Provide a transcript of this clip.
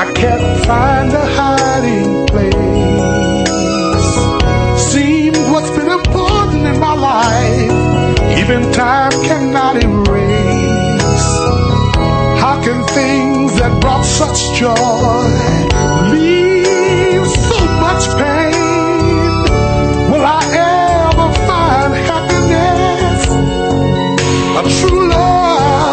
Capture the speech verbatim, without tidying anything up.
I can't find a hiding place. Seems what's been important in my life, even time cannot erase. How can things that brought such joy